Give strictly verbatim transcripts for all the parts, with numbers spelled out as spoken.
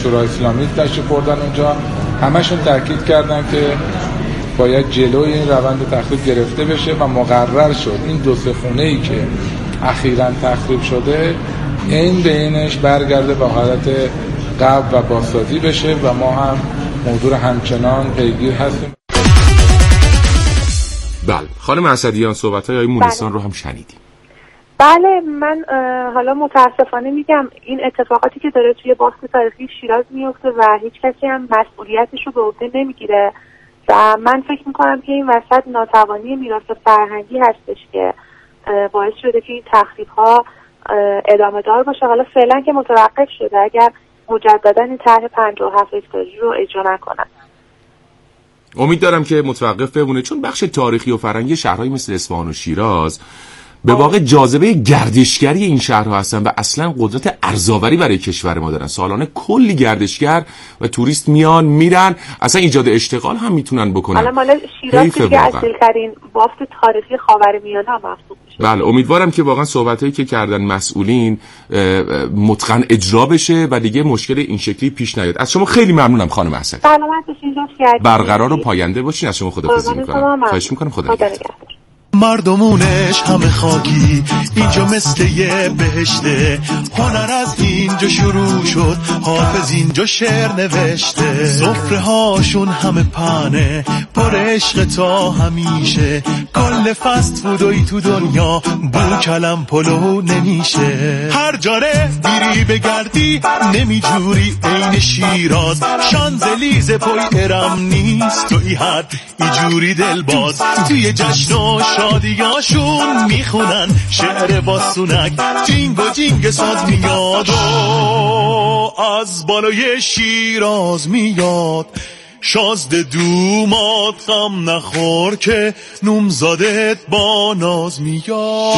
شورای اسلامی تشریف بردن اونجا، همشون تاکید کردن که باید جلوی این روند تخریب گرفته بشه و مقرر شد این دو سه خونه‌ای که اخیراً تخریب شده این به اینش برگرده به حالت قبل و بازسازی بشه و ما هم موضوع همچنان پیگیر هستیم. بله خانم اسدیان صحبت‌های آقای مونسان رو هم شنیدیم. بله من حالا متاسفانه میگم این اتفاقاتی که داره توی باغ تاریخی شیراز میفته و هیچ کسی هم مسئولیتش رو به عهده نمیگیره و من فکر میکنم که این وسط ناتوانی میراث فرهنگی هستش که باعث شده که این تخریب‌ها ادامه دار باشه. حالا فعلا که متوقف شده، اگر مجددا این طرح پنجاه و هفت هکتاری رو اجرا نکنن. امید دارم که متوقف بمونه، چون بخش تاریخی و فرهنگی شهرهای مثل اصفهان و شیراز به واقع جاذبه گردشگری این شهرها هستن و اصلا قدرت ارزآوری برای کشور ما دارن. سالانه کلی گردشگر و توریست میان میرن، اصلا ایجاد اشتغال هم میتونن بکنن. حالا مال شیراز که اصیل‌ترین بافت تاریخی خاورمیانه هم محسوب میشه. بله امیدوارم که واقعا صحبتایی که کردن مسئولین متقن اجرا بشه و دیگه مشکل این شکلی پیش نیاد. از شما خیلی ممنونم خانم اسد. سلامت باشین. برقرار و پاینده باشین. از شما خداحافظی میکنم. خواهش میکنم. خدا نگهدار. مردمونش همه خاکی، اینجا مثل یه بهشته. هنر از اینجا شروع شد، حافظ اینجا شعر نوشته. سفره هاشون همه پنه، پر عشق تا همیشه. کل فست فودوی تو دنیا بو کلم پلو نمیشه. هر جاره بیری بگردی نمیجوری عین شیراز. شانزلیزه پای ارم نیست توی حد ایجوری دلباز. توی جشن و شادیاشون میخونن شعر باسونک. جینگ و جینگ ساز میاد و از بالای شیراز میاد. شازده دومات غم نخور که نومزادت با ناز میاد.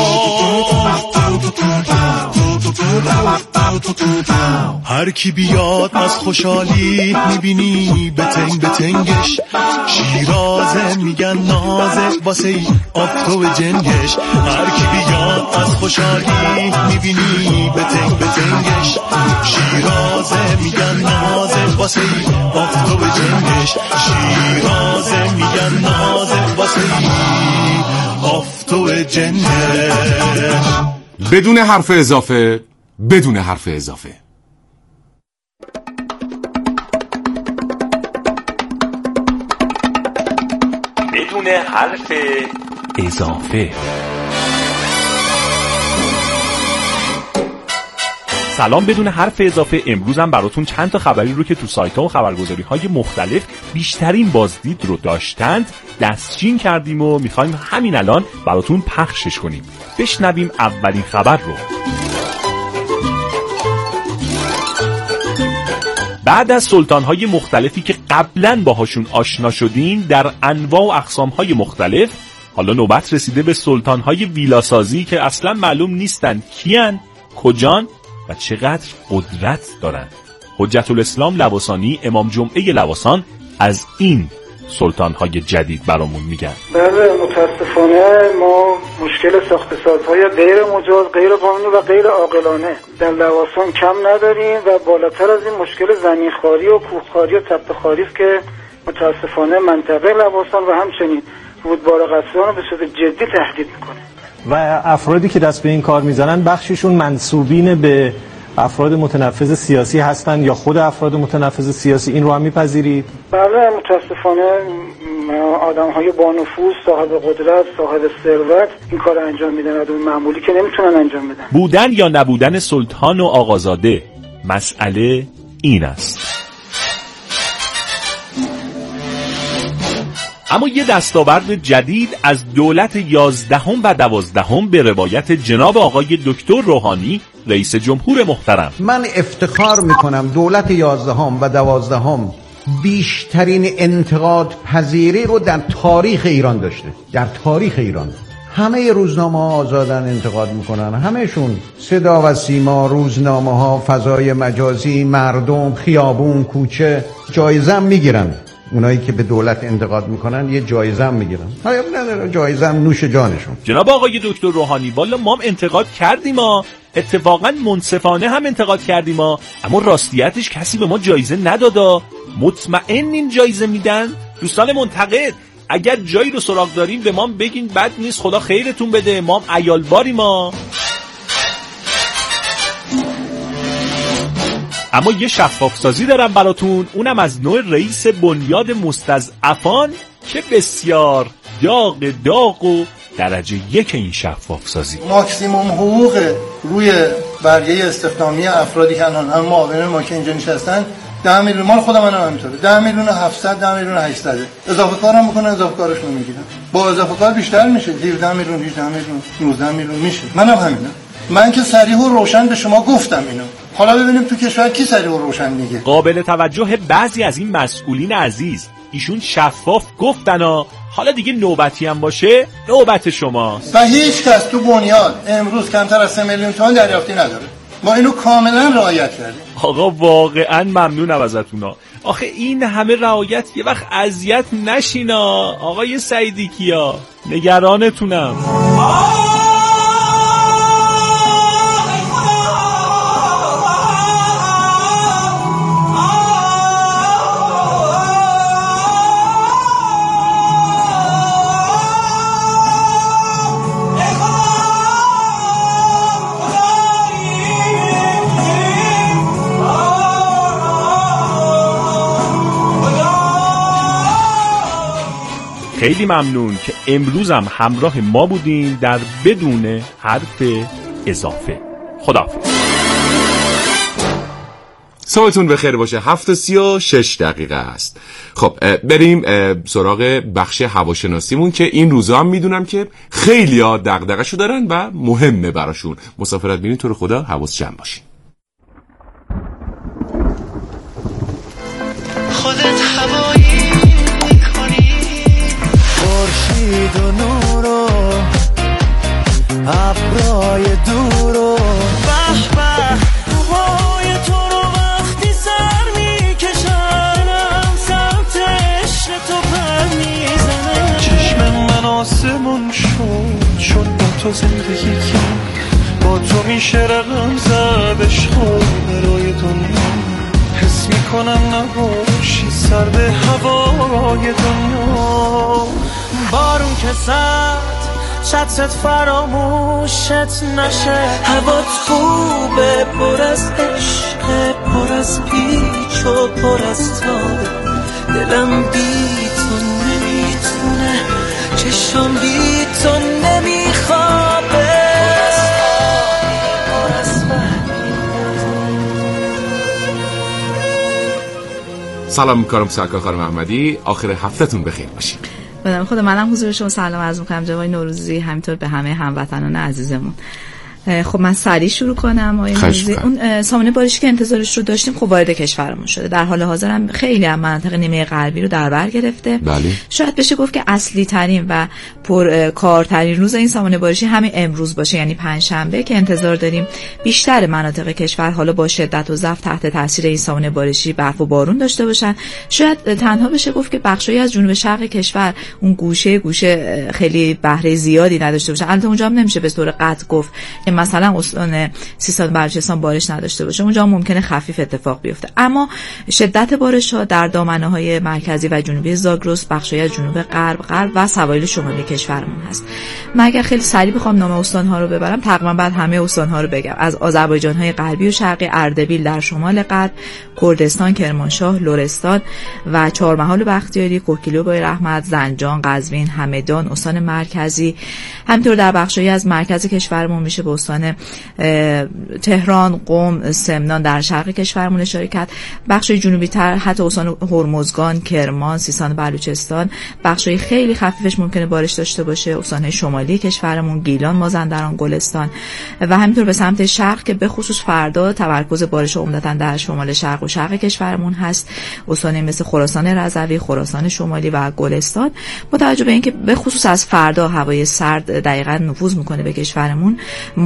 هر کی بیاد از خوشحالی میبینی بتنگ بتنگش. شیرازه میگن نازه واسه ای آفتو جنگش. هر کی بیاد از خوشحالی میبینی بتنگ بتنگش. شیرازه میگن نازه واسه ای آفتو جنگش. شیرازه میگن نازه واسه ای آفتو جنگش. بدون حرف اضافه بدون حرف اضافه بدون حرف اضافه. سلام، بدون حرف اضافه امروز هم براتون چند تا خبری رو که تو سایت ها و خبرگزاری های مختلف بیشترین بازدید رو داشتند دستچین کردیم و میخوایم همین الان براتون پخشش کنیم. بشنویم اولین خبر رو. بعد از سلطان‌های مختلفی که قبلاً باهاشون آشنا شدین در انواع و اقسام‌های مختلف، حالا نوبت رسیده به سلطان‌های ویلاسازی که اصلاً معلوم نیستن کیان، کجان و چقدر قدرت دارن. حجت الاسلام لواسانی، امام جمعه لواسان از این سلطان‌های جدید برامون میگن. بله متاسفانه ما مشکل ساخت سازهای غیر مجاز، غیر قانونی و غیر عاقلانه در لواسان کم نداریم و بالاتر از این مشکل زمینخواری و کوهخواری و تپه‌خواری است که متاسفانه منطقه لواسان و همچنین رودبار قصران رو به صورت جدی تهدید میکنه. و افرادی که دست به این کار میزنن بخششون منسوبین به افراد متنفذ سیاسی هستن یا خود افراد متنفذ سیاسی؟ این رو هم میپذیرید؟ بله متاسفانه آدم‌های با نفوذ، صاحب قدرت، صاحب ثروت این کار انجام میدن. آدم معمولی که نمیتونن انجام بدن. بودن یا نبودن سلطان و آقازاده، مسئله این است. اما یه دستاورد جدید از دولت یازدهم و دوازدهم به روایت جناب آقای دکتر روحانی رئیس جمهور محترم. من افتخار میکنم دولت یازدهم و دوازدهم بیشترین انتقاد پذیری رو در تاریخ ایران داشته. در تاریخ ایران همه روزنامه ها آزادن انتقاد میکنن، همهشون، صدا و سیما، روزنامه ها، فضای مجازی، مردم، خیابون، کوچه، جایزه میگیرن. اونایی که به دولت انتقاد میکنن یه جایزه هم میگیرن. حیاب نداره، جایزه هم نوش جانشون. جناب آقای دکتر روحانی، والا ما هم انتقاد کردیم ما، اتفاقا منصفانه هم انتقاد کردیم ما، اما راستیتش کسی به ما جایزه ندادا. مطمئنین جایزه میدن؟ دوستان منتقد اگر جایی رو سراغ دارین به ما بگین، بد نیست، خدا خیرتون بده، ما هم عیال باری ما. اما یه شفاف سازی دارم براتون، اونم از نوع رئیس بنیاد مستضعفان که بسیار داغ داغ و درجه یک این شفاف سازی. ماکسیموم حقوق روی برگه استخدامی افرادی که الان هم معاونین ما که اینجا نشستن ده میلیون، مال خودم منم همینطوره، ده میلیون و هفتصد، ده میلیون و هشتصد. اضافه کارم میکنن، اضافه کارشون میگیرن. با اضافه کار بیشتر میشه، هفده میلیون، هجده میلیون، نوزده میلیون میشه. منم همینم. من که صریح و روشن به شما گفتم اینو. حالا ببینیم تو کشور کی صریح و روشن میگه. قابل توجه بعضی از این مسئولین عزیز، ایشون شفاف گفتن ها، حالا دیگه نوبتی هم باشه نوبت شماست. و هیچ کس تو بنیاد امروز کمتر از سه میلیون تومان دریافتی نداره. ما اینو کاملا رعایت کردیم. آقا واقعا ممنونم ازتونا. آخه این همه رعایت یه وقت اذیت نشینا. آقای سعیدی کیا، نگرانتونم. خیلی ممنون که امروز هم همراه ما بودین در بدون حرف اضافه. خداحافظ. صبحتون بخیر باشه. هفت و سی و شش دقیقه است. خب بریم سراغ بخش هواشناسیمون که این روزا هم میدونم که خیلی ها دغدغه‌شو دارن و مهمه براشون. مسافرت بینید تو رو خدا حواس جمع باشین. خودت هوایی میکنی خورشید و نور و ابرای دور و به به موهای تو رو وقتی سر میکشنم سمت عشق تو پر میزنم. چشم من آسمون شد چون با تو زندگی کرد، با تو میشه رقم زد عشق برای دنیا. حس میکنم نباشی سرد هوای دنیا. بارون که زد چترت فراموشت نشه. هوات خوبه پر از عشق، پر از پیچ و پر از تابه. دلم بی تو نمیتونه، چشم بی تو نمیخوابه. پر از سلام میکنم سرکار خانم احمدی، آخر هفتهتون بخیر باشید. بدم خود منم حضور شما سلام عرض میکنم جناب نوروزی، همینطور به همه هموطنان عزیزمون. خب من سریع شروع کنم. آقای نوروزی، اون سامانه بارشی که انتظارش رو داشتیم خب وارد کشورمون شده. در حال حاضر هم خیلی هم مناطق نیمه غربی رو در بر گرفته. بله. شاید بشه گفت که اصلی ترین و پر کارترین روز این سامانه بارشی همین امروز باشه، یعنی پنجشنبه که انتظار داریم بیشتر مناطق کشور حالا با شدت و ضعف تحت تاثیر این سامانه بارشی برف و بارون داشته باشن. شاید تنها بشه گفت که بخشایی از جنوب شرق کشور اون گوشه گوشه خیلی بهره زیادی نداشته باشن. البته اونجا هم نمیشه به طور قطع گفت که مثلا استان سیستان بلوچستان بارش نداشته باشه، اونجا ممکنه خفیف اتفاق بیفته. اما شدت بارش ها در دامنه‌های مرکزی و جنوبی زاگرس، بخشی از جنوب غرب غرب و سواحل شمالی کشورمون هست. من اگر خیلی سریع بخوام نام استان‌ها رو ببرم، تقریبا بعد همه استان‌ها رو بگم. از آذربایجان‌های غربی و شرقی، اردبیل در شمال غرب، کردستان، کرمانشاه، لرستان و چهارمحال بختیاری، کوکیلو با رحمت، زنجان، قزوین، همدان، استان مرکزی. همینطور در بخشی از مرکز کشورمون میشه به استان تهران، قم، سمنان در شرق کشورمون اشاره کرد. بخش جنوبی تر حتی استان هرمزگان، کرمان، سیستان بلوچستان، بخشای خیلی خفیفش ممکنه بارش داشته باشه. استان شمالی کشورمون، گیلان، مازندران، گلستان و همینطور به سمت شرق که به خصوص فردا تمرکز بارش عمدتاً در شمال شرق و شرق کشورمون هست. استان مثل خراسان رضوی، خراسان شمالی و گلستان. با توجه به اینکه به خصوص از فردا هوای سرد دقیقاً نفوذ میکنه به کشورمون، ما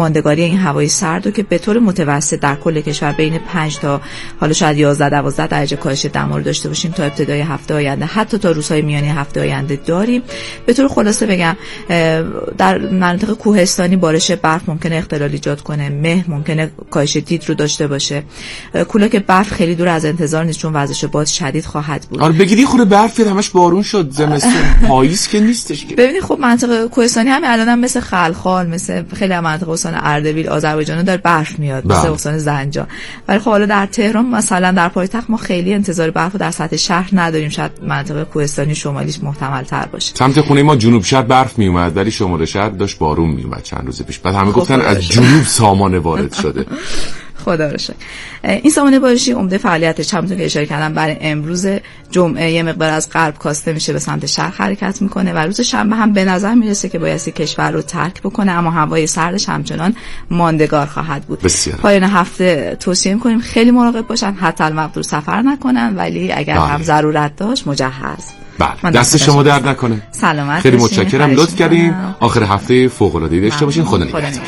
ماندگاری این هوای سرد و که به طور متوسط در کل کشور بین پنج تا حالا شاید یازده دوازده درجه کاهش دما رو داشته باشیم تا ابتدای هفته آینده، حتی تا روزهای میانی هفته آینده داریم. به طور خلاصه بگم در مناطق کوهستانی بارش برف ممکنه اختلال ایجاد کنه، مه ممکنه کاهش دید رو داشته باشه. کولاک برف خیلی دور از انتظار نیست چون وزش باد شدید خواهد بود. آره بگیری خوره برف همش بارون شد، زمستون پاییز که نیستش که. ببینید خب منطقه کوهستانی همین الانم هم مثل خلخال، مثل خیلی از مناطق استان اردبیل آذربایجان داره برف میاد، مثل استان زنجان. ولی خب حالا در تهران مثلا در پایتخت ما خیلی انتظار برف رو در سطح شهر نداریم، شاید منطقه کوهستانی شمالیش محتمل تر باشه. سمت خونه ما جنوب شهر برف می اومد ولی شمال شهر داشت بارون می اومد چند روز پیش. بعد همه خب گفتن از جنوب سامان وارد شده. خدا رو شکر. این سامانه بارشی عمده فعالیتش همونطور که اشاره کردم برای امروز جمعه یه مقدار از غرب کاسته میشه به سمت شرق حرکت میکنه و روز شنبه هم به نظر میرسه که بایستی کشور رو ترک بکنه، اما هوای سردش همچنان ماندگار خواهد بود. بسیار. پایان هفته توصیه میکنیم خیلی مراقب باشن، حتی المقدور سفر نکنن، ولی اگر بله. هم ضرورت داشت مجهز. بله دست شما درد نکنه. سلامت خیلی متشکرم، لطف کردین. آخر هفته فوق العاده داشته باشین. خدا نگهدار.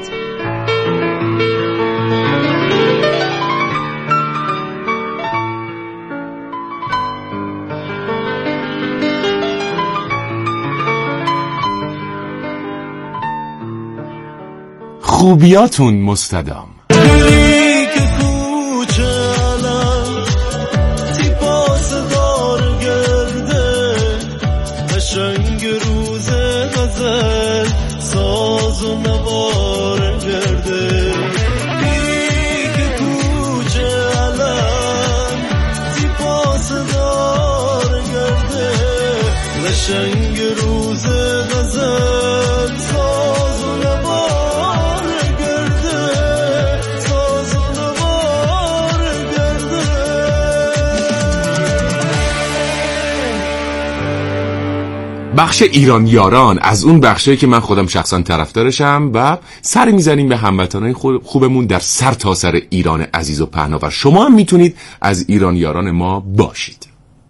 خوبیاتون مستدام. بخش ایران یاران از اون بخشی که من خودم شخصا طرفدارشم و سر میزنیم به هموطنای خوبمون در سر تا سر ایران عزیز و پهناور. شما هم میتونید از ایران یاران ما باشید.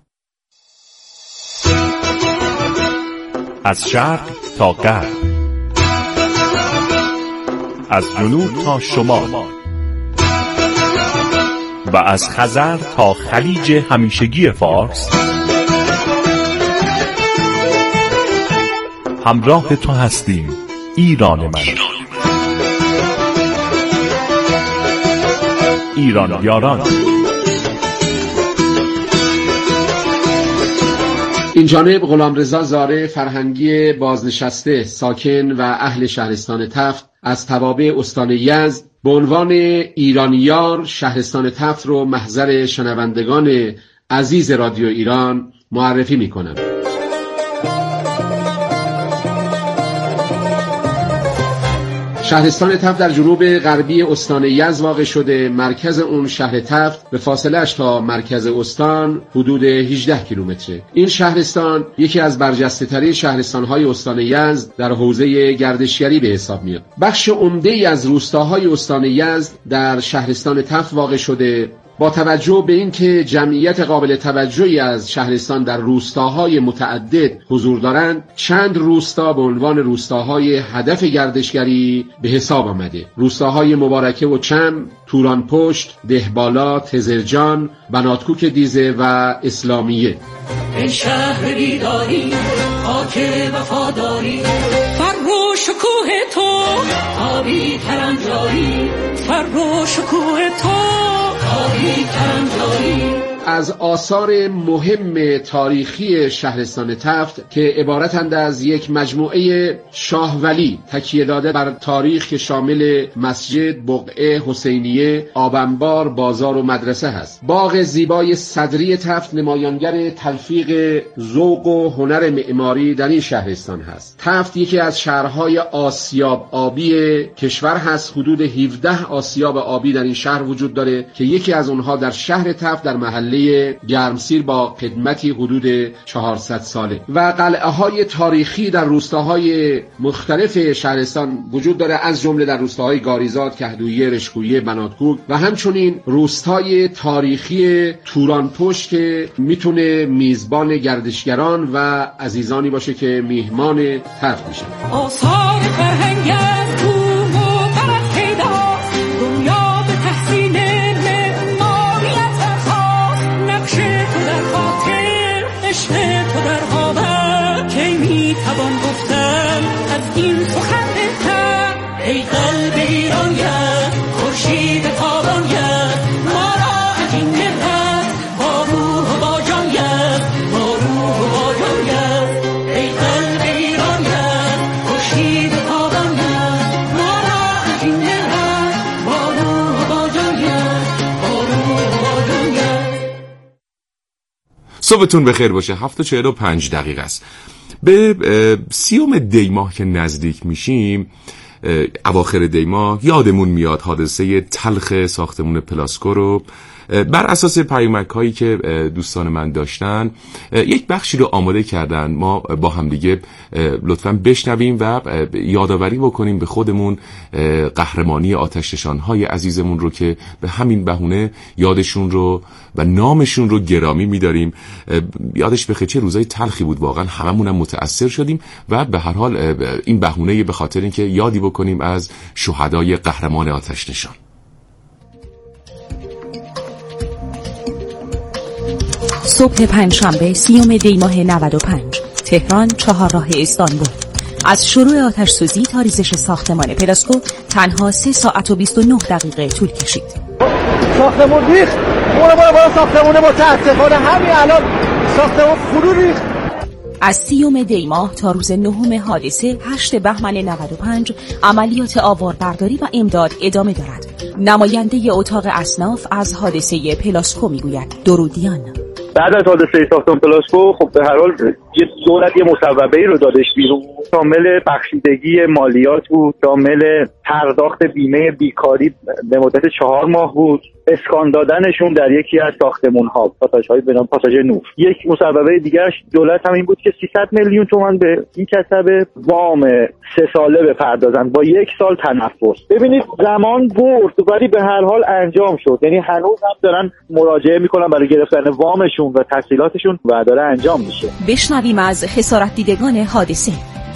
از شرق تا غرب، از جنوب تا شمال و از خزر تا خلیج همیشگی فارس، همراه تو هستیم ایران من. ایران یاران. این جانب غلامرضا زاره فرهنگی بازنشسته ساکن و اهل شهرستان تفت از توابع استان یزد به عنوان ایرانیار شهرستان تفت رو محضر شنوندگان عزیز رادیو ایران معرفی می کنم. شهرستان تفت در جنوب غربی استان یزد واقع شده. مرکز اون شهر تفت به فاصله اش تا مرکز استان حدود هجده کیلومتره. این شهرستان یکی از برجسته ترین شهرستان های استان یزد در حوزه گردشگری به حساب میاد. بخش عمده ای از روستاهای استان یزد در شهرستان تفت واقع شده. با توجه به اینکه جمعیت قابل توجهی از شهرستان در روستاهای متعدد حضور دارند، چند روستا به عنوان روستاهای هدف گردشگری به حساب آمده. روستاهای مبارکه و چم، توران پشت، دهبالا، تزرجان، بناتکوک دیزه و اسلامیه. ای شهر بیداری، خاک وفاداری، فرو شکوه تو آبی کرم جاری، فرو شکوه تو آبی کرم جاری. از آثار مهم تاریخی شهرستان تفت که عبارتند از یک مجموعه شاه ولی تکیه داده بر تاریخ که شامل مسجد، بقعه، حسینیه، آبنبار، بازار و مدرسه هست. باغ زیبای صدری تفت نمایانگر تلفیق ذوق و هنر معماری در این شهرستان هست. تفت یکی از شهرهای آسیاب آبی کشور هست. حدود هفده آسیاب آبی در این شهر وجود داره که یکی از اونها در شهر تفت در محله گرمسیر با قدمتی حدود چهارصد ساله و قلعه های تاریخی در روستاهای مختلف شهرستان وجود داره، از جمله در روستاهای گاریزاد، کهدویه، رشکویه، بناتکوک و همچنین روستای تاریخی توران پشت که میتونه میزبان گردشگران و عزیزانی باشه که میهمان تفت میشن. آثار فرهنگ از کوه و صبحتون بخیر باشه. هفت و چهل و پنج دقیقه است. به سیوم دی ماه که نزدیک میشیم، اواخر دی ماه، یادمون میاد حادثه تلخ ساختمون پلاسکو رو. بر اساس پیامک هایی که دوستان من داشتن یک بخشی رو آماده کردن، ما با هم دیگه لطفاً بشنویم و یادآوری بکنیم به خودمون قهرمانی آتش‌نشان های عزیزمون رو که به همین بهونه یادشون رو و نامشون رو گرامی می‌داریم. یادش بخیر چه روزای تلخی بود، واقعا هممون هم متأثر شدیم و به هر حال این بهونه به خاطر اینکه یادی بکنیم از شهدای قهرمان آتش‌نشان. صبح پنجشنبه سیوم دی ماه نود و پنج، تهران، چهارراه استانبول. از شروع آتش سوزی تا ریزش ساختمان پلاسکو تنها سه ساعت و بیست و نه دقیقه طول کشید. ساختمون ریخت، برو برو برو ساختمونه متاسفانه همین الان ساختمون فرو ریخت. از سیوم دی ماه تا روز نهم حادثه هشت بهمن نود و پنج عملیات آواربرداری و امداد ادامه دارد. نماینده اتاق اصناف از حادثه پلاسکو میگوید. درودیان. بعد از حادثه ساختمان پلاسکو خب به هر حال یه دولت یه مصوبه‌ای رو دادش بیرون، شامل بخشیدگی مالیات بود، شامل پرداخت بیمه بیکاری به مدت چهار ماه بود، اسکان دادنشون در یکی از ساختمان‌ها، پاساژهای به نام پاساژ نور. یک مصوبه دیگرش دولت هم این بود که سیصد میلیون تومان به این کسب وام سه ساله بپردازن با یک سال تنفس. ببینید زمان برد ولی به هر حال انجام شد، یعنی هنوز هم دارن مراجعه میکنن برای گرفتن وامشون و تحصیلاتشون و داره انجام میشه. بشنویم از خسارت دیدگان حادثه.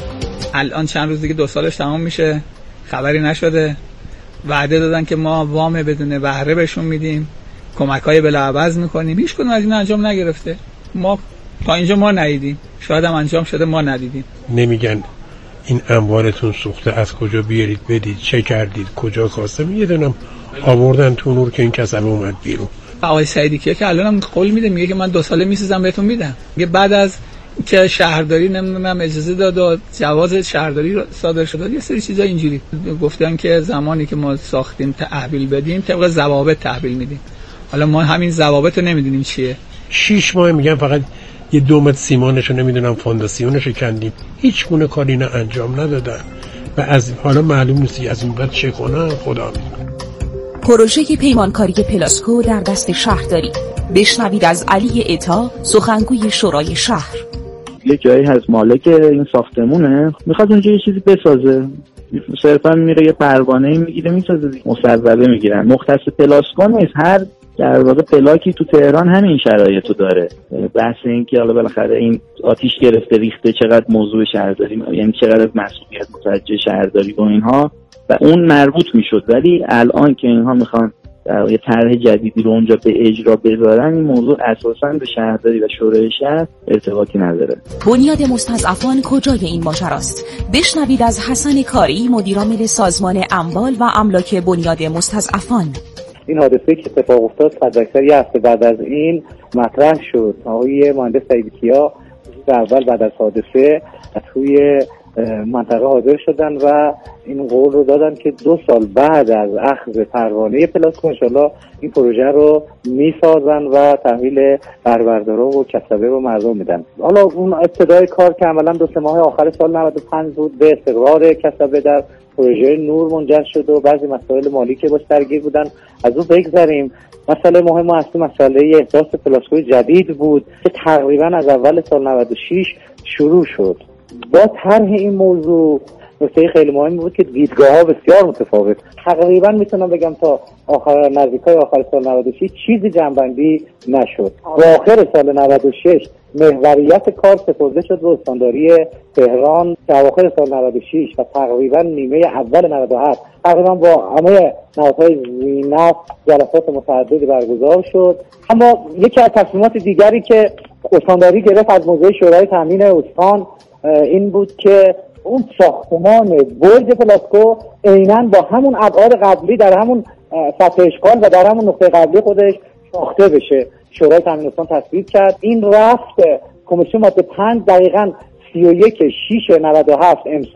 الان چند روز دیگه دو سالش تمام میشه، خبری نشده. وعده دادن که ما وام بدون بهره بهشون میدیم، کمک‌های بلاعوض میکنیم، هیچ کدوم از این انجام نگرفته. ما تا اینجا ما ندیدیم، شاید هم انجام شده ما ندیدیم. نمیگن این اموالتون سوخته، از کجا بیارید بدید، چه کردید، کجا کاسته، میدونم آوردن تو نور که این کسب اومد بیرون. آقای سعیدی که الان هم قول میده، میگه که من دو ساله میسازم بهتون میدم. میگه بعد از که شهرداری نمیدونم اجازه داد و جواز شهرداری صادر شد، یه سری چیزا اینجوری گفتن که زمانی که ما ساختیم تحویل بدیم طبق ضوابط تحویل میدیم. حالا ما همین ضوابط رو نمیدونیم چیه. شش ماه میگن فقط یه دو متر سیمانشو نمیدونم فونداسیونشو کندیم، هیچ گونه کاری نه انجام ندادن و از حالا معلوم نیست از این بعد چه کنن. خدا میدونه. پروژه پیمانکاری پلاسکو در دست شهرداری. بشنوید از علی عطا، سخنگوی شورای شهر. یه جایی هست مالک این ساختمونه میخواد اونجا یه چیزی بسازه، صرفا میره یه پروانه میگیره میسازه، مصوبه میگیرن. مختص پلاسکو نیست، هر در واقع پلاکی تو تهران همین شرایطو داره. بحث این که حالا بالاخره این آتیش گرفته ریخته چقدر موضوع شهرداری، یعنی چقدر مسئولیت متوجه شهرداری با اینها و اون مربوط میشد، ولی الان که اینها میخوان در یه طرح جدیدی رو اونجا به اجرا بذارن، این موضوع اساساً به شهرداری و شورای شهر ارتباطی نداره. بنیاد مستضعفان کجای این ماجراست؟ بشنوید از حسن کاری، مدیرعامل سازمان اموال و املاک بنیاد مستضعفان. این حادثه که اتفاق افتاد حداکثر یه هفته بعد از این مطرح شد. آقای مهندس سعیدکیا اول بعد از حادثه توی منطقه حاضر شدن و این قول رو دادن که دو سال بعد از اخذ پروانه پلاسکو انشالله این پروژه رو میسازن و تحویل بربردارا و کسبه رو مردم میدن. حالا اون ابتدای کار که عملا دو سه ماه آخر سال نود و پنج بود به استقرار کسبه در پروژه نور منجر شد و بعضی مسائل مالی که باش درگیر بودن از اون بگذریم. مسئله مهم اصلی مسئله احداث پلاسکوی جدید بود که تقریبا از اول سال نود و شش شروع شد. با طرح این موضوع نکته خیلی مهمی بود که دیدگاه‌ها بسیار متفاوت. تقریبا میتونم بگم تا آخر نزدیکای آخر سال نود و شش چیزی جنبندی نشد. با آخر سال نود و شش محوریت کار سپرده شد به استانداری تهران که اواخر سال نود و شش و تقریبا نیمه اول نود و هفت تقریبا با همه نهادهای زینف جلسات متعددی برگزار شد. اما یکی از تصمیمات دیگری که استانداری گرفت از موضوع شورای تامین استان این بود که اون ساختمان برج پلاسکو عیناً با همون ابعاد قبلی در همون سطح اشغال و در همون نقطه قبلی خودش ساخته بشه. شورای تامین استان تصویب کرد. این رفت کمیسیون ماده پنج دقیقاً سی و یک شش نود و هفت امسال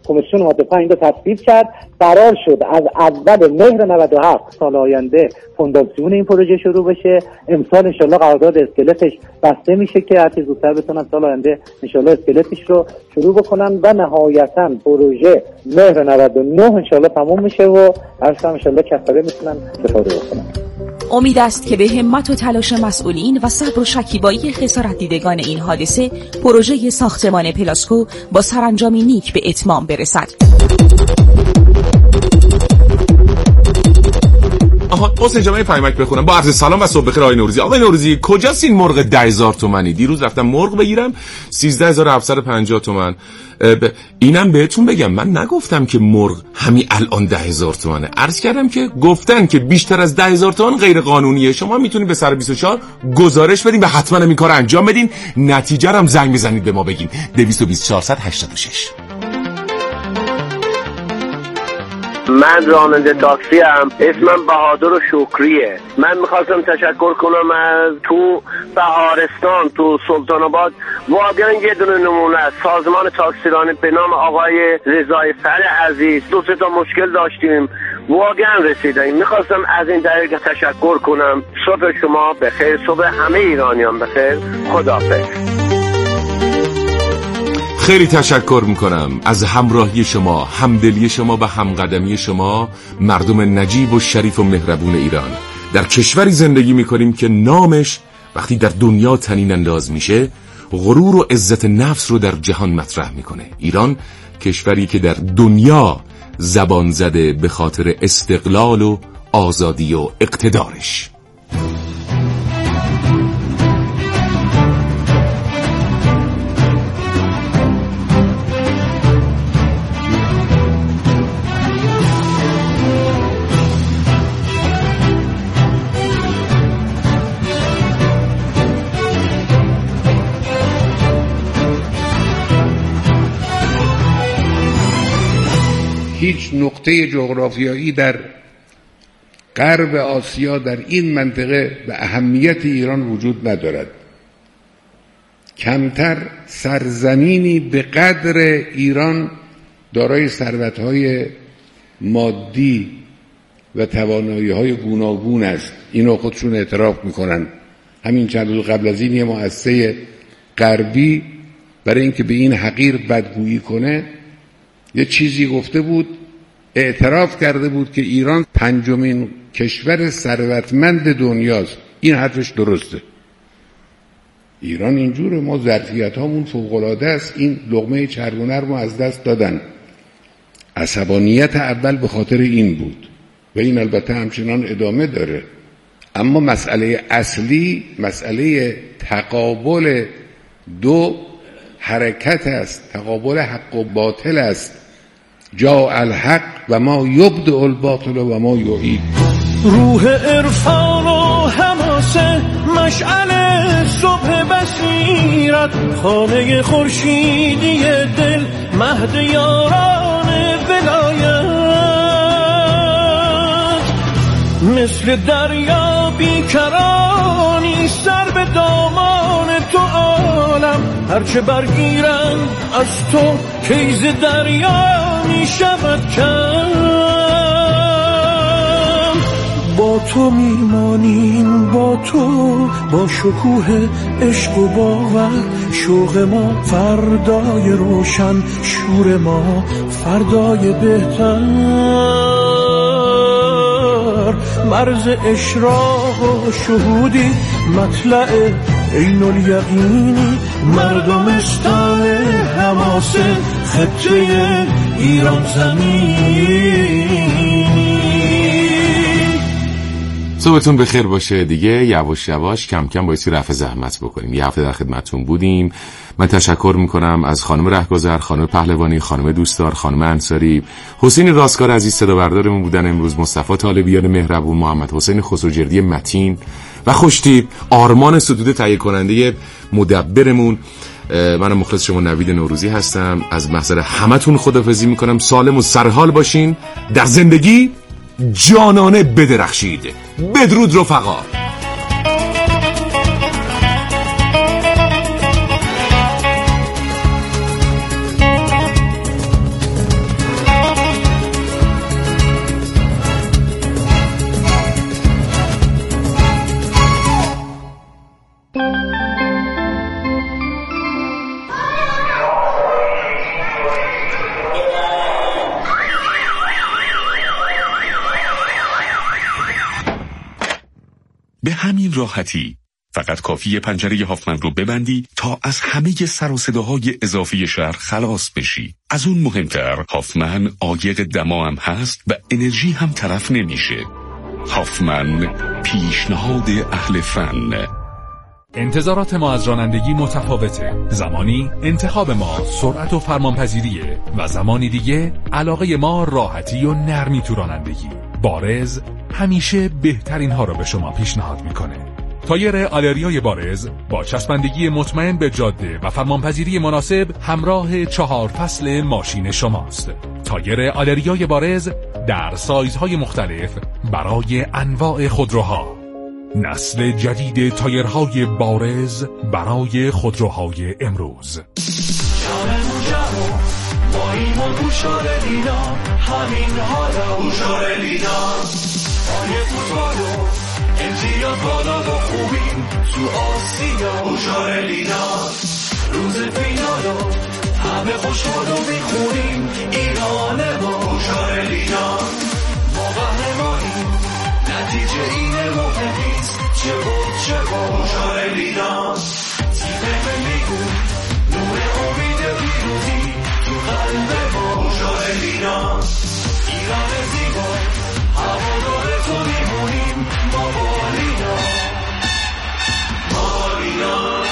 کمیسیون ماده پنج رو تصویب کرد. قرار شد از اول مهر نود و هفت سال آینده فونداسیون این پروژه شروع بشه. امسال انشالله قرارداد اسکلتش بسته میشه که هرچی زودتر بتونن سال آینده انشالله اسکلتش رو شروع بکنن و نهایتا پروژه مهر نود و نه انشالله تموم میشه و عرض کنم انشالله کسبه میتونن استفاده بکنن. امید است که به همت و تلاش مسئولین و صبر و شکیبایی خسارت دیدگان این حادثه پروژه ساختمان پلاسکو با سرانجامی نیک به اتمام برسد. آها حسین جان پیامک بخونم. با عرض سلام و صبح بخیر آقای نوروزی. آقای نوروزی کجاست این مرغ ده هزار تومانی؟ دیروز رفتم مرغ بگیرم سیزده هزار و هفتصد و پنجاه تومان. ب... اینم بهتون بگم من نگفتم که مرغ همین الان ده هزار تومانه. عرض کردم که گفتن که بیشتر از ده هزار تومان غیر قانونیه. شما میتونید به سر بیست و چهار گزارش بدین و حتما این کارو انجام بدین. نتیجه رو هم زنگ بزنید به ما بگین. دویست و بیست چهارصد هشتاد و شش. من راننده تاکسی ام، اسمم بهادر و شکریه. من میخواستم تشکر کنم از تو بهارستان تو سلطان آباد واقعا یه دونه نمونه است. سازمان تاکسیرانی به نام آقای رضای فر عزیز دو سه تا مشکل داشتیم واقعا رسیدیم. میخواستم از این طریق تشکر کنم. صبح شما بخیر، صبح همه ایرانیان بخیر. خداحافظ. خیلی تشکر میکنم از همراهی شما، همدلی شما و همقدمی شما، مردم نجیب و شریف و مهربون ایران. در کشوری زندگی میکنیم که نامش وقتی در دنیا طنین انداز میشه غرور و عزت نفس رو در جهان مطرح میکنه. ایران کشوری که در دنیا زبان زده به خاطر استقلال و آزادی و اقتدارش. هیچ نقطه جغرافیایی در غرب آسیا در این منطقه به اهمیت ایران وجود ندارد. کمتر سرزمینی به قدر ایران دارای ثروت‌های مادی و توانایی‌های گوناگون است. اینو خودشون اعتراف میکنن. همین چند روز قبل از این یه مؤسسه غربی برای اینکه به این حقیر بدگویی کنه یه چیزی گفته بود، اعتراف کرده بود که ایران پنجمین کشور ثروتمند دنیاست. این حرفش درسته. ایران اینجوره، ما ظرفیت هامون فوق‌العاده است. این لقمه چرگونه رو از دست دادن. عصبانیت اول به خاطر این بود و این البته همچنان ادامه داره. اما مسئله اصلی مسئله تقابل دو حرکت است، تقابل حق و باطل است. جاء الحق و ما یبدع الباطل و ما یعید. روح عرفان و حماسه مشعل صبح بصیرت، خانه خورشیدی دل مهد یاران ولایت، مثل دریا بیکرانی سر به دامان تو عالم، هرچه برگیرند از تو کیز دریا می شود کم. با تو میمانیم، با تو، با شکوه عشق و باور، شوق ما فردای روشن، شور ما فردای بهتر، مرز اشراق و شهودی، مطلع عین الیقینی، مردمستان حماسه، خطه ایران زمین. صبحتون بخیر باشه. دیگه یواش یواش کم کم بایستی رفع زحمت بکنیم. یه هفته در خدمتتون بودیم. من تشکر میکنم از خانم رهگذر، خانم پهلوانی، خانم دوستدار، خانم انصاری، حسین راستکار عزیز صدا بردارمون بودن امروز، مصطفی طالبیان مهربون، محمد حسین خسروجردی متین و خوشتیپ، آرمان ستوده تهیه کننده مدبرمون. من مخلص شما نوید نوروزی هستم. از محضر همتون خداحافظی میکنم. سالم و سرحال باشین. در زندگی جانانه بدرخشید. بدرود رفقا. همین راحتی. فقط کافیه پنجره هافمن رو ببندی تا از همه سر و صداهای اضافی شهر خلاص بشی. از اون مهمتر هافمن عایق دما هم هست و انرژی هم تلف نمیشه. هافمن، پیشنهاد اهل فن. انتظارات ما از رانندگی متفاوته. زمانی انتخاب ما سرعت و فرمانپذیریه و زمانی دیگه علاقه ما راحتی و نرمی تو رانندگی. بارز همیشه بهترین ها رو به شما پیشنهاد میکنه. تایر آلریای بارز با چسبندگی مطمئن به جاده و فرمانپذیری مناسب همراه چهار فصل ماشین شماست. تایر آلریای بارز در سایزهای مختلف برای انواع خودروها. نسل جدید تایرهای بارز برای خودروهای امروز. همین حالا هوشار لینا پای فوتبالو امتیاز بالا و خوبیم تو آسیا هوشار لینا روز فینالو همه خوشحال و میخونیم ایران ما هوشار لینا ما قهرمانیم نتیجه اینه مهم نیست چه بود چه بود هوشار لینا تیم ملیمون نور امید پیروزی تو قلب ما هوشار لینا ایران زیبا هوادار تو میمونیم ما بالینا بالینا.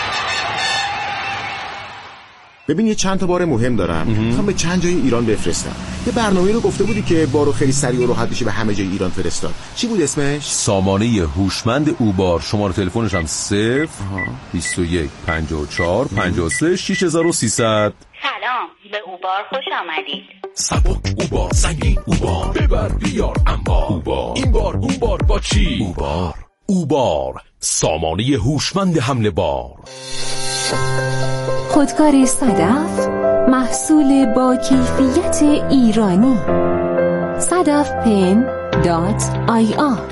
ببین یه چند تا بار مهم دارم میخوام به چند جای ایران بفرستم. یه برنامه رو گفته بودی که بارو خیلی سریع و راحت بشه به همه جای ایران فرستاد. چی بود اسمش؟ سامانه هوشمند اوبار. شماره تلفنش هم صفر بیست و یک پنجاه و چهار پنجاه و سه شش هزار و سیصد. سلام، به اوبار خوش آمدید. سبک اوبار، سنگین اوبار، ببر بیار انبار. اوبار این بار اون بار با چی؟ اوبار اوبار سامانه هوشمند حمله بار. خودکار صدف، محصول با کیفیت ایرانی. صدف پن دات آی آر.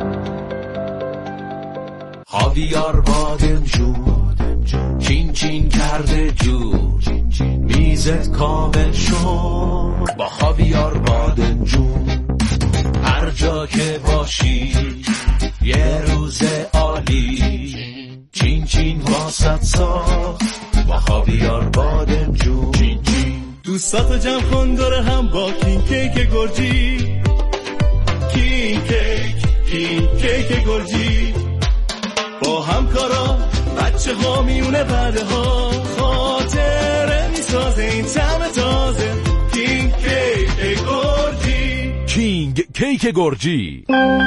خاویار بادمجون چین چین کرده جون میزت کامل شد با خاویار بادمجون. هر جا که باشی یه روز عالی چین چین واسط ساخت با خاویار بادمجون. چین چین دوستاتو جمع کن داره هم با کین کیک گرجی. کین کیک کین کیک گرجی با همکارا بچه ها میونه بعده ها خاطره میسازه این طعم تازه. کینگ کیک گرجی. کینگ کیک گرجی.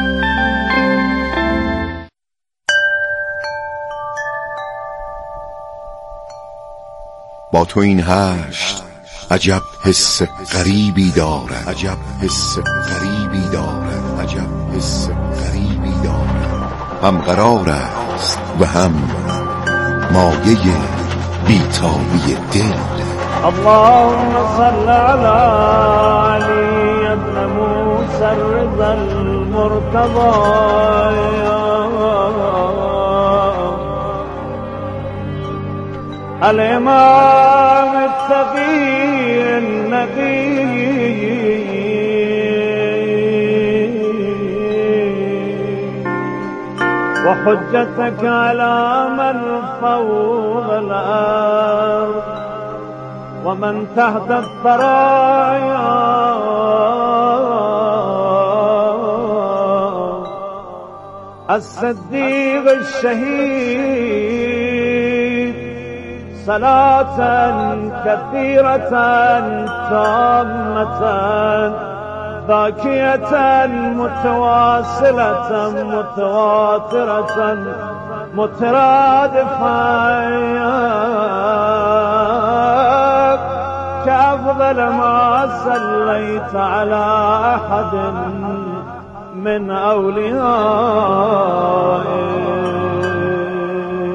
با تو این هشت عجب حس غریبی دارد. عجب حس غریبی دارد. عجب حس غریبی دارد. هم قرار است و هم مایه بیتابی دل. اللهم صل على علي ابن موسى الرضا المرتضى الإمام التقي النقي وحجتك على من فوق الأرض ومن تحت الثرايا الصديق الشهيد صلاة كثيرة تامة باكية متواصلة متواترة مترادفة كأفضل ما صليت على أحد من أوليائك